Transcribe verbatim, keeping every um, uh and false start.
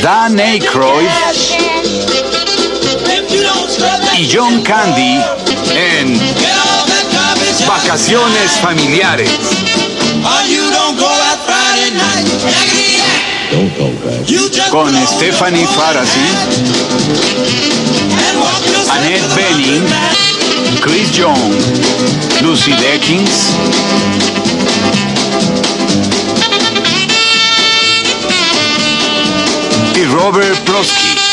Dan Aykroyd y John Candy en Vacaciones Familiares. Con Stephanie Faraci, Annette Bening, Chris Young, Lucy Deakins y Robert Prosky.